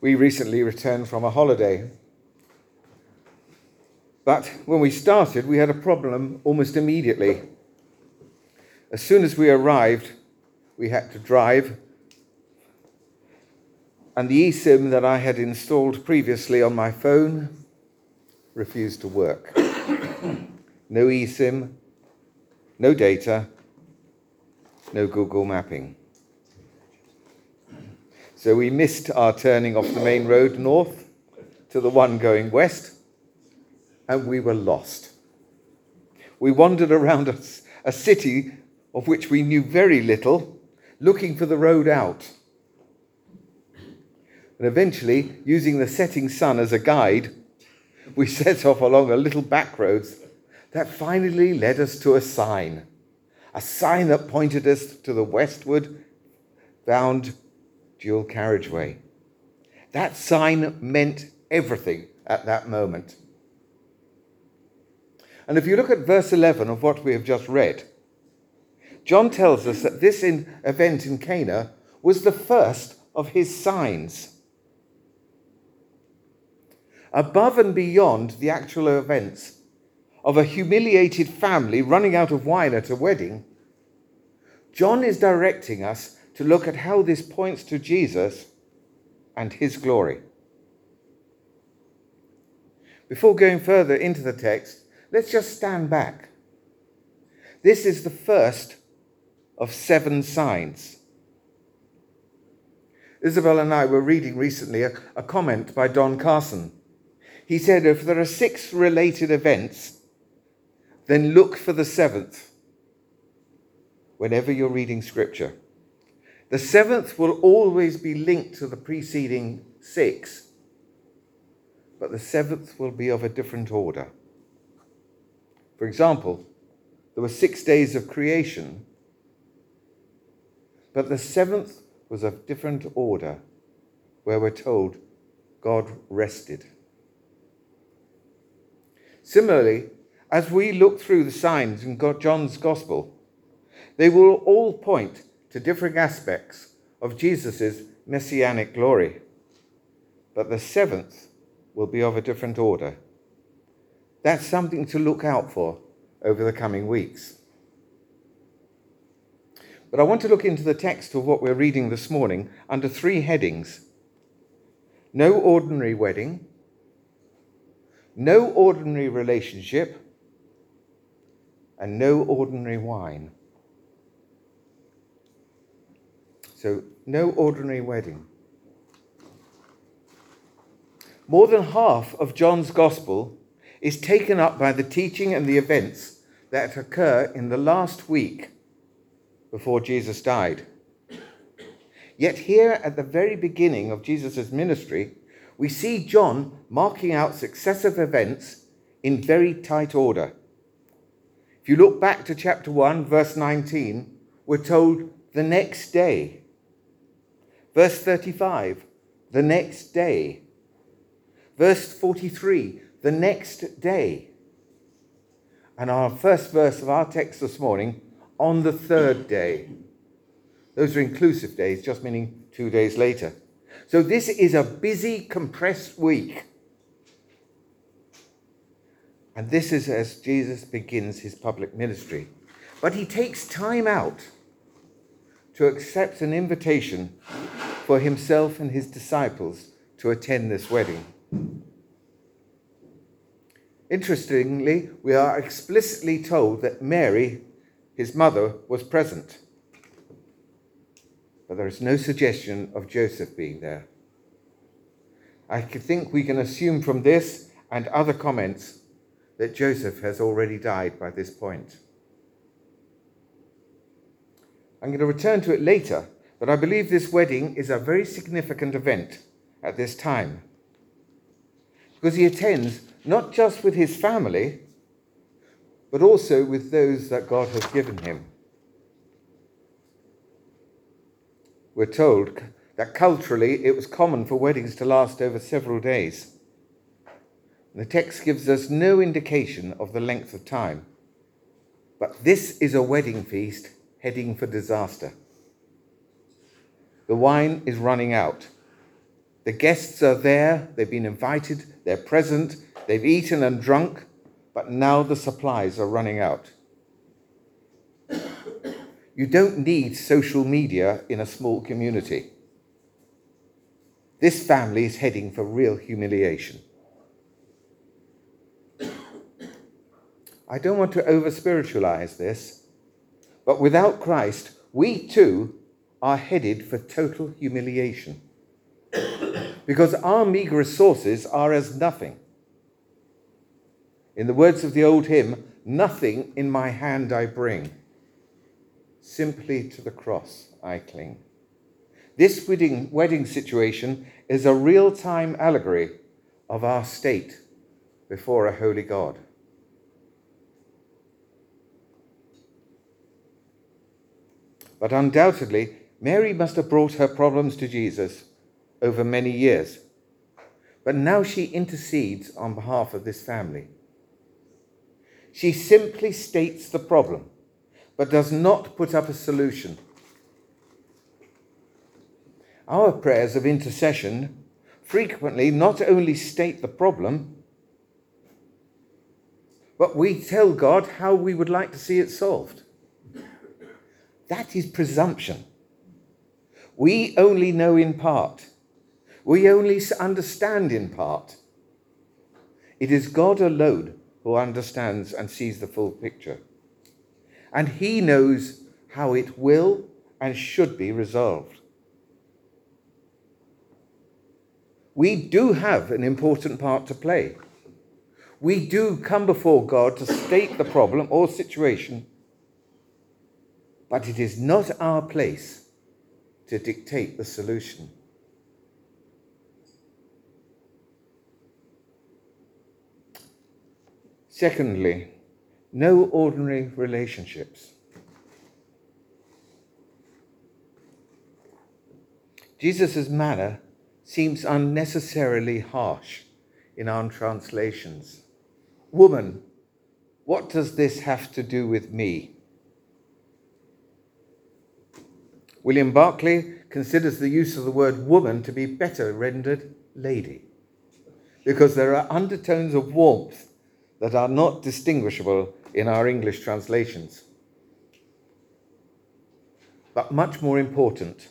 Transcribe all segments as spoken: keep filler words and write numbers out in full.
We recently returned from a holiday. But when we started, we had a problem almost immediately. As soon as we arrived, we had to drive, and the eSIM that I had installed previously on my phone refused to work. No eSIM, no data, no Google mapping. So we missed our turning off the main road north to the one going west, and we were lost. We wandered around a, a city of which we knew very little, looking for the road out. And eventually, using the setting sun as a guide, we set off along a little back roads that finally led us to a sign. A sign that pointed us to the westward bound dual carriageway. That sign meant everything at that moment. And if you look at verse eleven of what we have just read, John tells us that this in, event in Cana was the first of his signs. Above and beyond the actual events of a humiliated family running out of wine at a wedding, John is directing us to look at how this points to Jesus and his glory. Before going further into the text, let's just stand back. This is the first of seven signs. Isabel and I were reading recently a, a comment by Don Carson. He said, if there are six related events, then look for the seventh whenever you're reading scripture. The seventh will always be linked to the preceding six, but the seventh will be of a different order. For example, there were six days of creation, but the seventh was of different order, where we're told God rested. Similarly, as we look through the signs in John's Gospel, they will all point to different aspects of Jesus' messianic glory, but the seventh will be of a different order. That's something to look out for over the coming weeks. But I want to look into the text of what we're reading this morning under three headings. No ordinary wedding, no ordinary relationship, and no ordinary wine. So, no ordinary wedding. More than half of John's Gospel is taken up by the teaching and the events that occur in the last week before Jesus died. Yet here at the very beginning of Jesus' ministry, we see John marking out successive events in very tight order. If you look back to chapter one, verse nineteen, we're told the next day. Verse thirty-five, the next day. Verse forty-three, the next day. And our first verse of our text this morning, on the third day. Those are inclusive days, just meaning two days later. So this is a busy, compressed week. And this is as Jesus begins his public ministry. But he takes time out to accept an invitation for himself and his disciples to attend this wedding. Interestingly, we are explicitly told that Mary, his mother, was present. But there is no suggestion of Joseph being there. I think we can assume from this and other comments that Joseph has already died by this point. I'm going to return to it later, but I believe this wedding is a very significant event at this time, because he attends not just with his family, but also with those that God has given him. We're told that culturally it was common for weddings to last over several days. The text gives us no indication of the length of time, but this is a wedding feast heading for disaster. The wine is running out. The guests are there, they've been invited, they're present, they've eaten and drunk, but now the supplies are running out. You don't need social media in a small community. This family is heading for real humiliation. I don't want to over-spiritualize this, but without Christ, we too are headed for total humiliation. Because our meager resources are as nothing. In the words of the old hymn, nothing in my hand I bring. Simply to the cross I cling. This wedding, wedding situation is a real-time allegory of our state before a holy God. But undoubtedly, Mary must have brought her problems to Jesus over many years. But now she intercedes on behalf of this family. She simply states the problem, but does not put up a solution. Our prayers of intercession frequently not only state the problem, but we tell God how we would like to see it solved. That is presumption. We only know in part. We only understand in part. It is God alone who understands and sees the full picture. And he knows how it will and should be resolved. We do have an important part to play. We do come before God to state the problem or situation, but it is not our place to dictate the solution. Secondly, no ordinary relationships. Jesus' manner seems unnecessarily harsh in our translations. Woman, what does this have to do with me? William Barclay considers the use of the word woman to be better rendered lady, because there are undertones of warmth that are not distinguishable in our English translations. But much more important,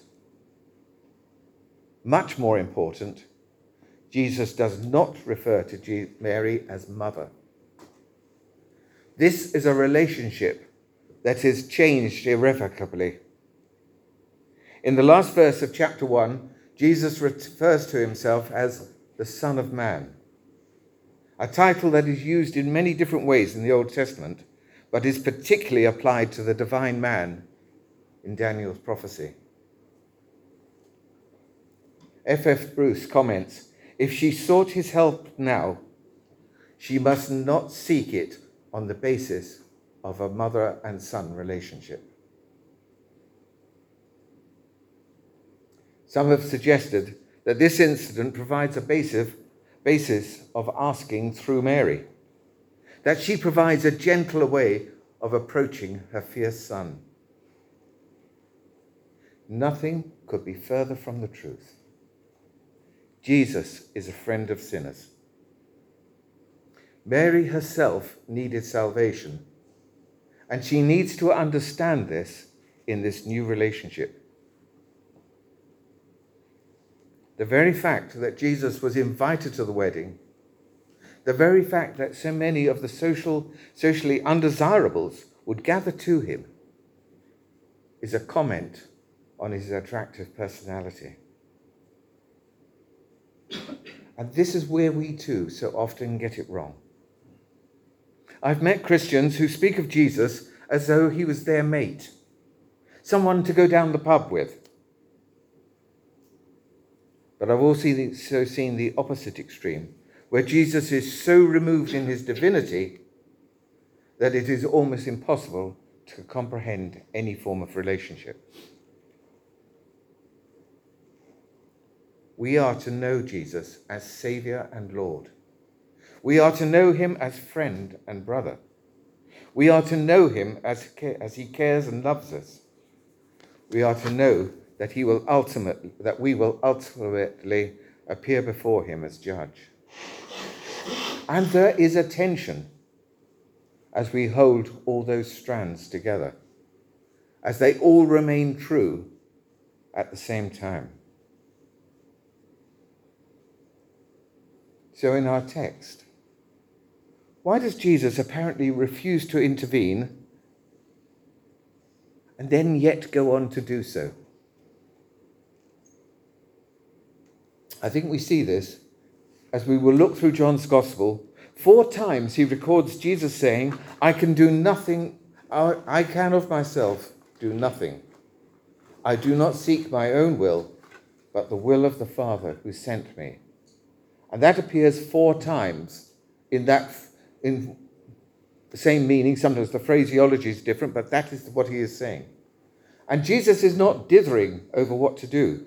much more important, Jesus does not refer to Mary as mother. This is a relationship that is changed irrevocably. In the last verse of chapter one, Jesus refers to himself as the Son of Man, a title that is used in many different ways in the Old Testament, but is particularly applied to the divine man in Daniel's prophecy. F F Bruce comments, if she sought his help now, she must not seek it on the basis of a mother and son relationship. Some have suggested that this incident provides a basis, basis of asking through Mary, that she provides a gentler way of approaching her fierce son. Nothing could be further from the truth. Jesus is a friend of sinners. Mary herself needed salvation, and she needs to understand this in this new relationship. The very fact that Jesus was invited to the wedding, the very fact that so many of the social, socially undesirables would gather to him, is a comment on his attractive personality. And this is where we too so often get it wrong. I've met Christians who speak of Jesus as though he was their mate, someone to go down the pub with. But I've also seen the opposite extreme, where Jesus is so removed in his divinity that it is almost impossible to comprehend any form of relationship. We are to know Jesus as Saviour and Lord. We are to know him as friend and brother. We are to know him as, as he cares and loves us. We are to know that he will ultimately, that we will ultimately appear before him as judge. And there is a tension as we hold all those strands together, as they all remain true at the same time. So in our text, why does Jesus apparently refuse to intervene and then yet go on to do so? I think we see this as we will look through John's Gospel. Four times he records Jesus saying, I can do nothing, I can of myself do nothing. I do not seek my own will, but the will of the Father who sent me. And that appears four times in that in the same meaning. Sometimes the phraseology is different, but that is what he is saying. And Jesus is not dithering over what to do.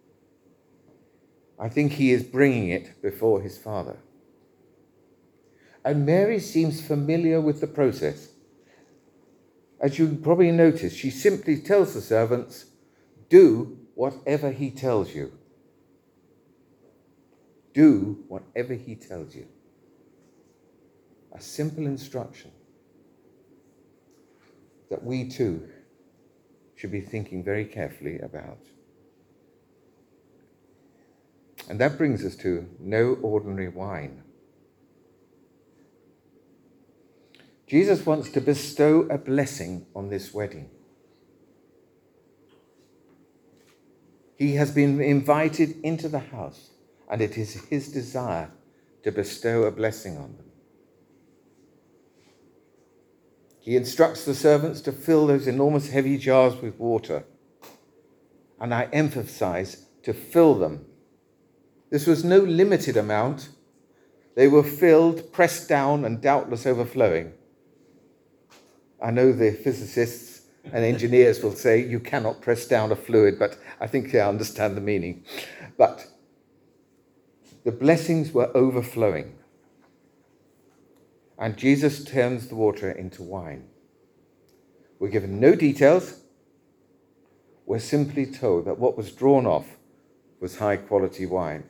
I think he is bringing it before his Father. And Mary seems familiar with the process. As you probably notice, she simply tells the servants, do whatever he tells you. Do whatever he tells you. A simple instruction that we too should be thinking very carefully about. And that brings us to no ordinary wine. Jesus wants to bestow a blessing on this wedding. He has been invited into the house, and it is his desire to bestow a blessing on them. He instructs the servants to fill those enormous heavy jars with water. And I emphasize, to fill them. This was no limited amount. They were filled, pressed down, and doubtless overflowing. I know the physicists and engineers will say you cannot press down a fluid, but I think I understand the meaning. But the blessings were overflowing. And Jesus turns the water into wine. We're given no details. We're simply told that what was drawn off was high quality wine.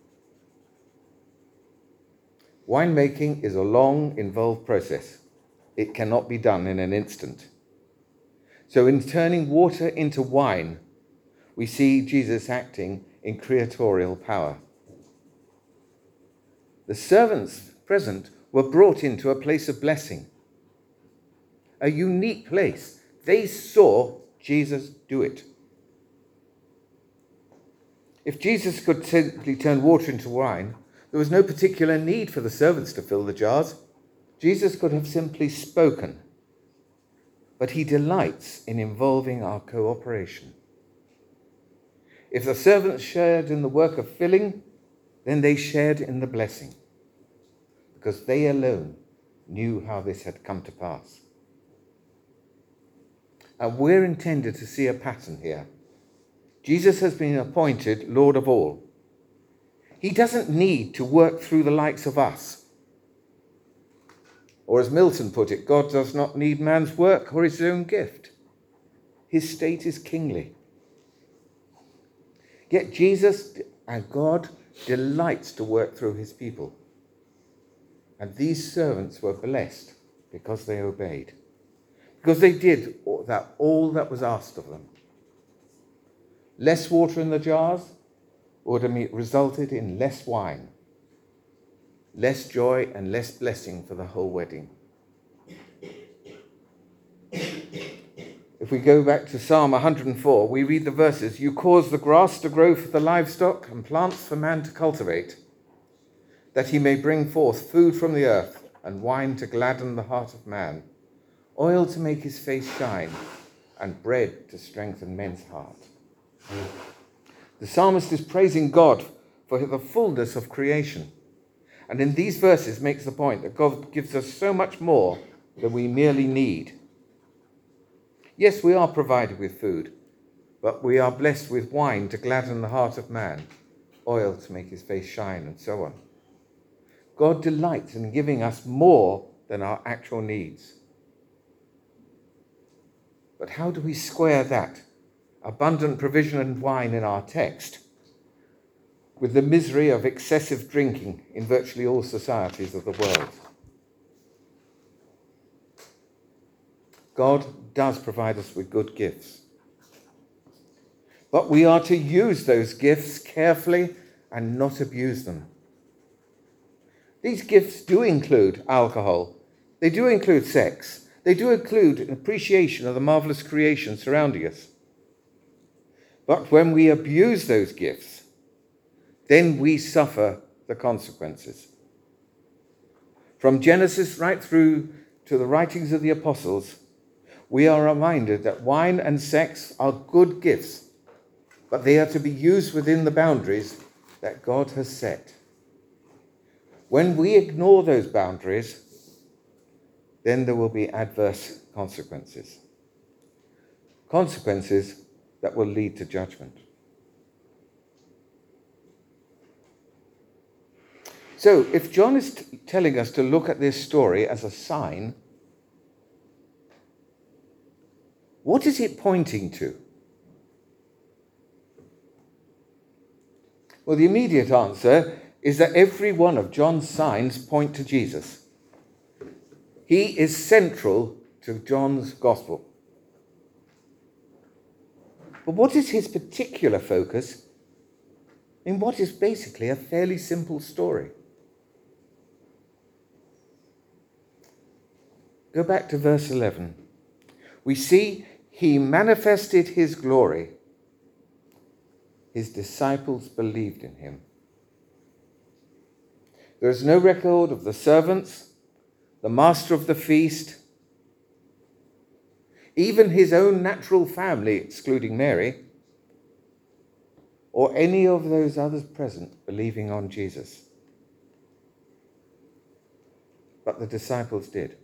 Winemaking is a long, involved process. It cannot be done in an instant. So in turning water into wine, we see Jesus acting in creatorial power. The servants present were brought into a place of blessing, a unique place. They saw Jesus do it. If Jesus could simply turn water into wine, there was no particular need for the servants to fill the jars. Jesus could have simply spoken, but he delights in involving our cooperation. If the servants shared in the work of filling, then they shared in the blessing, because they alone knew how this had come to pass. And we're intended to see a pattern here. Jesus has been appointed Lord of all. He doesn't need to work through the likes of us. Or as Milton put it, God does not need man's work or his own gift. His state is kingly. Yet Jesus and God delights to work through his people. And these servants were blessed because they obeyed. Because they did all that, all that was asked of them. Less water in the jars would have resulted in less wine, less joy and less blessing for the whole wedding. If we go back to Psalm one hundred four, we read the verses, "You cause the grass to grow for the livestock and plants for man to cultivate, that he may bring forth food from the earth and wine to gladden the heart of man, oil to make his face shine, and bread to strengthen men's heart." The psalmist is praising God for the fullness of creation. And in these verses makes the point that God gives us so much more than we merely need. Yes, we are provided with food, but we are blessed with wine to gladden the heart of man, oil to make his face shine, and so on. God delights in giving us more than our actual needs. But how do we square that abundant provision and wine in our text with the misery of excessive drinking in virtually all societies of the world. God does provide us with good gifts. But we are to use those gifts carefully and not abuse them. These gifts do include alcohol. They do include sex. They do include an appreciation of the marvelous creation surrounding us. But when we abuse those gifts, then we suffer the consequences. From Genesis right through to the writings of the apostles, we are reminded that wine and sex are good gifts, but they are to be used within the boundaries that God has set. When we ignore those boundaries, then there will be adverse consequences. Consequences that will lead to judgment. So, if John is t- telling us to look at this story as a sign, what is it pointing to? Well, the immediate answer is that every one of John's signs point to Jesus. He is central to John's gospel. But what is his particular focus in what is basically a fairly simple story? Go back to verse eleven. We see he manifested his glory. His disciples believed in him. There is no record of the servants, the master of the feast, even his own natural family, excluding Mary, or any of those others present believing on Jesus. But the disciples did.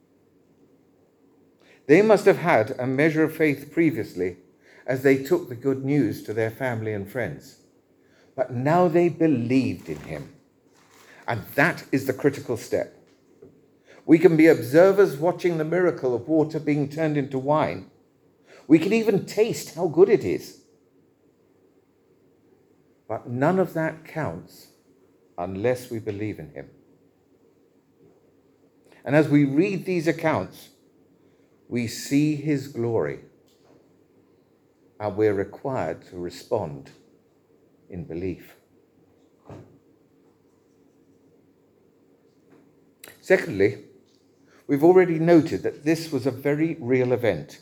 They must have had a measure of faith previously as they took the good news to their family and friends. But now they believed in him. And that is the critical step. We can be observers watching the miracle of water being turned into wine. We can even taste how good it is. But none of that counts unless we believe in him. And as we read these accounts, we see his glory, and we're required to respond in belief. Secondly, we've already noted that this was a very real event,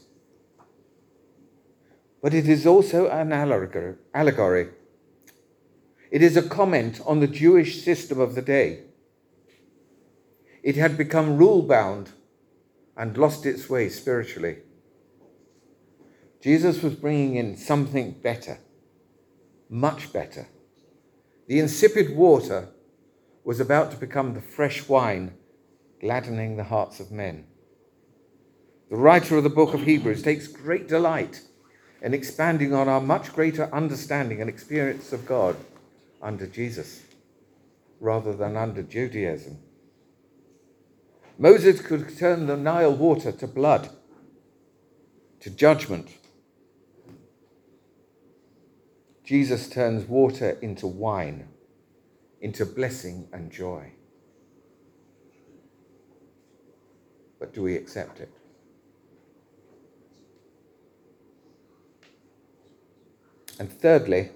but it is also an allegory. It is a comment on the Jewish system of the day. It had become rule-bound and lost its way spiritually. Jesus was bringing in something better, much better. The insipid water was about to become the fresh wine, gladdening the hearts of men. The writer of the book of Hebrews takes great delight in expanding on our much greater understanding and experience of God under Jesus, rather than under Judaism. Moses could turn the Nile water to blood, to judgment. Jesus turns water into wine, into blessing and joy. But do we accept it? And thirdly,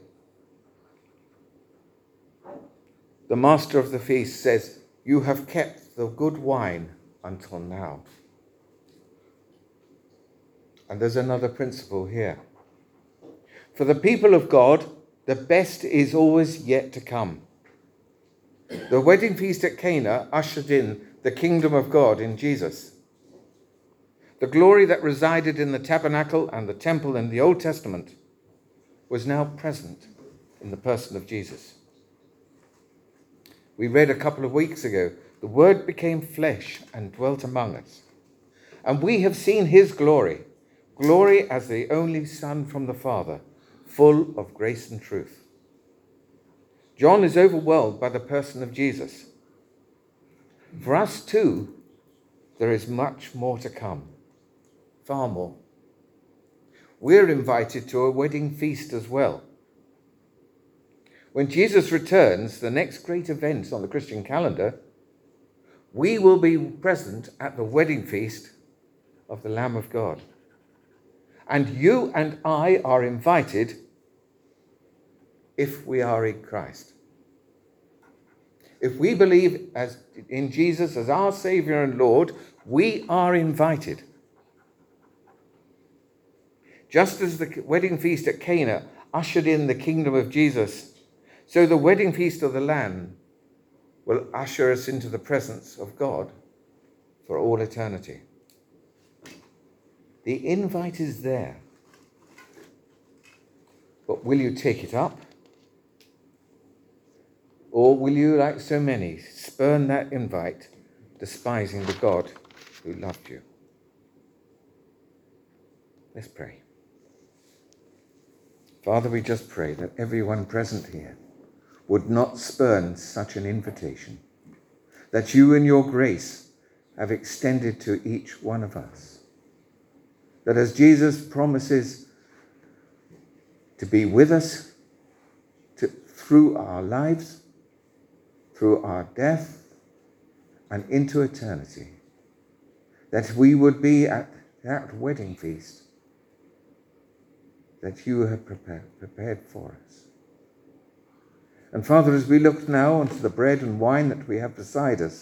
the master of the feast says, "You have kept the good wine until now." And there's another principle here. For the people of God, the best is always yet to come. The wedding feast at Cana ushered in the kingdom of God in Jesus. The glory that resided in the tabernacle and the temple in the Old Testament was now present in the person of Jesus. We read a couple of weeks ago, the Word became flesh and dwelt among us. And we have seen his glory, glory as the only Son from the Father, full of grace and truth. John is overwhelmed by the person of Jesus. For us too, there is much more to come, far more. We're invited to a wedding feast as well. When Jesus returns, the next great event on the Christian calendar, we will be present at the wedding feast of the Lamb of God. And you and I are invited if we are in Christ. If we believe as in Jesus as our Saviour and Lord, we are invited. Just as the wedding feast at Cana ushered in the kingdom of Jesus, so the wedding feast of the Lamb will usher us into the presence of God for all eternity. The invite is there. But will you take it up? Or will you, like so many, spurn that invite, despising the God who loved you? Let's pray. Father, we just pray that everyone present here would not spurn such an invitation, that you in your grace have extended to each one of us. That as Jesus promises to be with us to, through our lives, through our death, and into eternity, that we would be at that wedding feast that you have prepared, prepared for us. And Father, as we look now onto the bread and wine that we have beside us,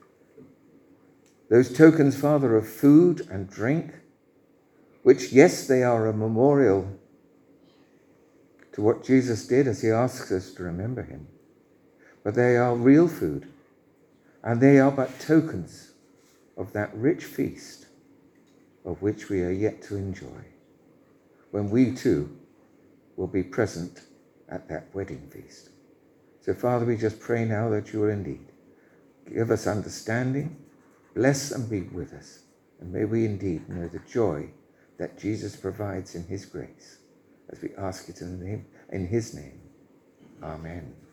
those tokens, Father, of food and drink, which, yes, they are a memorial to what Jesus did as he asks us to remember him, but they are real food, and they are but tokens of that rich feast of which we are yet to enjoy, when we too will be present at that wedding feast. So, Father, we just pray now that you will indeed give us understanding, bless and be with us, and may we indeed know the joy that Jesus provides in his grace, as we ask it in, the name, in his name. Amen.